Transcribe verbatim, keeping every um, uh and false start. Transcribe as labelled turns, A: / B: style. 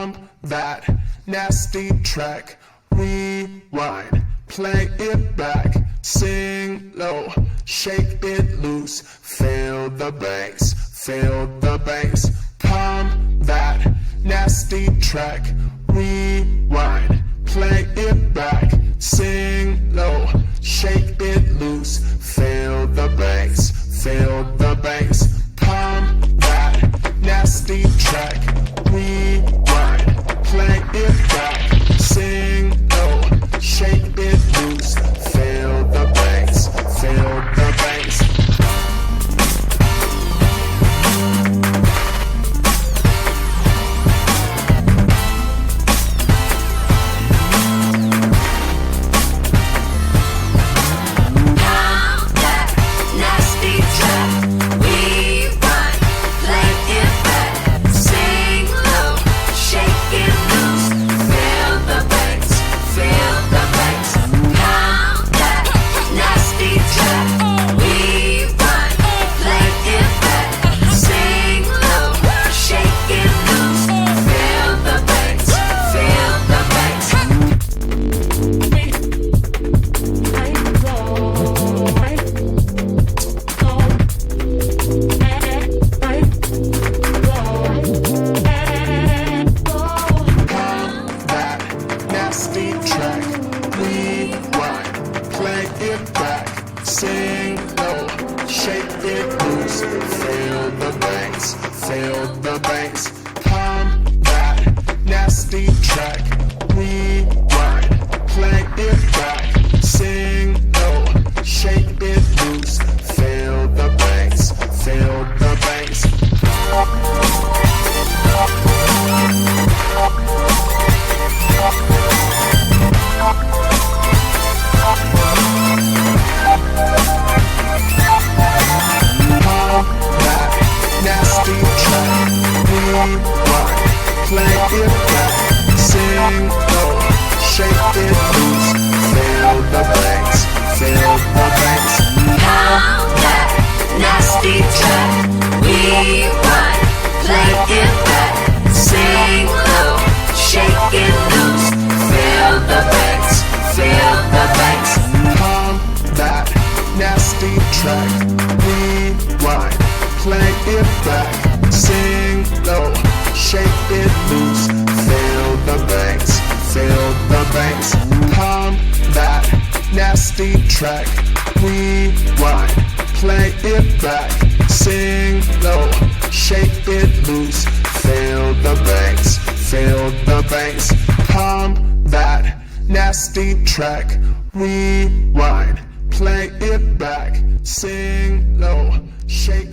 A: pump that nasty track, rewind, play it back, sing low, shake it loose, feel the bass, feel the bass, pump that nasty track, rewind, play it back, sing low, shake it loose, feel the bass, feel the bass, pump that nasty track, rewind, play it back, sing low, shake it loose, feel the bass, feel the bass. Sing low, shake it loose, feel the bass, feel the bass, pump that nasty track, rewind, play it back, sing low, shake it loose, feel the bass, feel the bass. Play it back, sing low, shake it loose, feel the bass, feel the bass.
B: Pound that nasty track, rewind, play it back, sing low, shake it loose, feel the bass, feel the bass.
A: Pump that nasty track, rewind, play it back, sing low, shake it loose, feel the bass, feel the bass, pump that nasty track, rewind, play it back, sing low, shake it loose, feel the bass, feel the bass, pump that nasty track, rewind, play it back, sing low, shake